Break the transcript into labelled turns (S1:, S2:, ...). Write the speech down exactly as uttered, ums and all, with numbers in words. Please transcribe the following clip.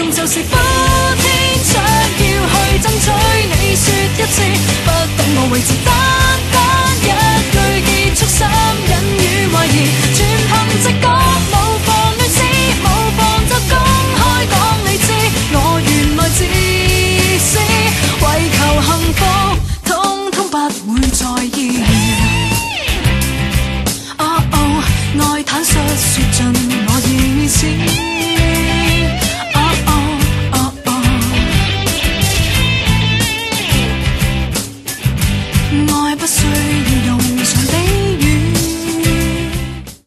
S1: 夢就是不聽，想要去爭取。你說一次，不等我位置。